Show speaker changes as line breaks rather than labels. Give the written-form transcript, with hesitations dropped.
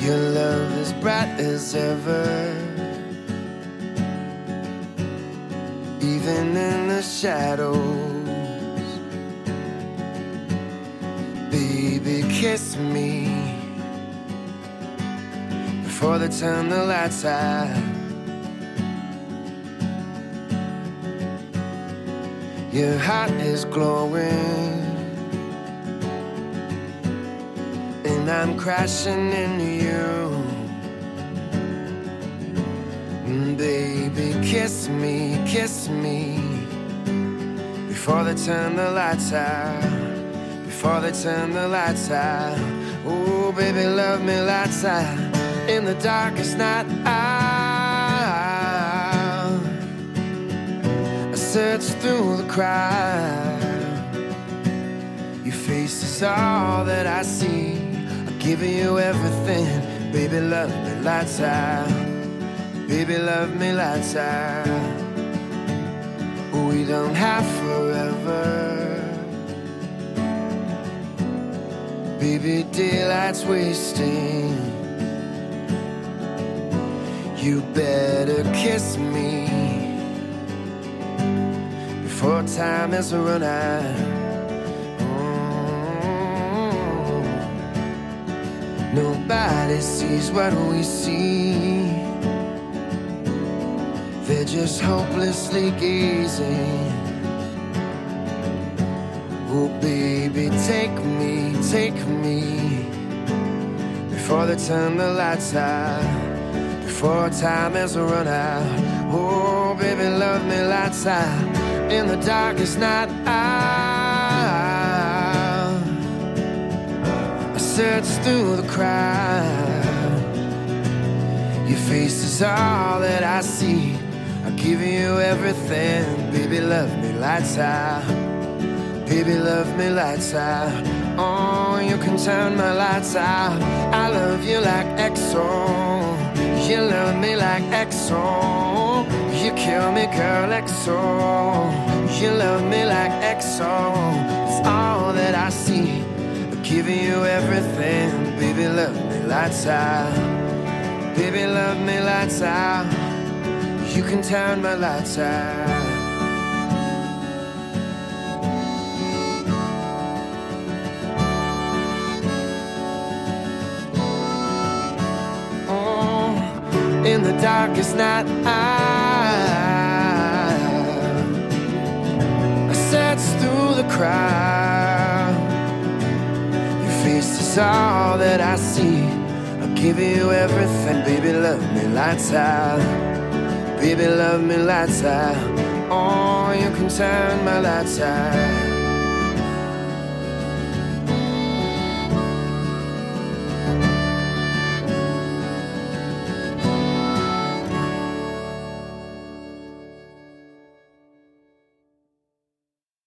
Your love is bright as ever, even in the shadows. Baby, kiss me before they turn the lights out. Your heart is glowing, and I'm crashing into you. Baby, kiss me before they turn the lights out. Before they turn the lights out. Oh, baby, love me lights out. In the darkest night out, I search through the crowd. Your face is all that I see. I'll give you everything. Baby, love me lights out. Baby, love me lights out. We don't have forever. Baby, daylight's wasting. You better kiss me before time has run out. Nobody sees what we see. They're just hopelessly gazing. Oh, baby, take me before they turn the lights out. Before time has run out. Oh, baby, love me lights out. In the darkest night out, I search through the crowd. Your face is all that I see. I'll give you everything. Baby, love me lights out. Baby, love me lights out. Oh, you can turn my lights out. I love you like XO. You love me like XO. You kill me, girl, XO. You love me like XO. It's all that I see. I'm giving you everything. Baby, love me lights out. Baby, love me lights out. You can turn my lights out. In the darkest night I search through the crowd. Your face is all that I see. I'll give you everything. Baby, love me lights out. Baby, love me lights out. Oh, you can turn my lights out.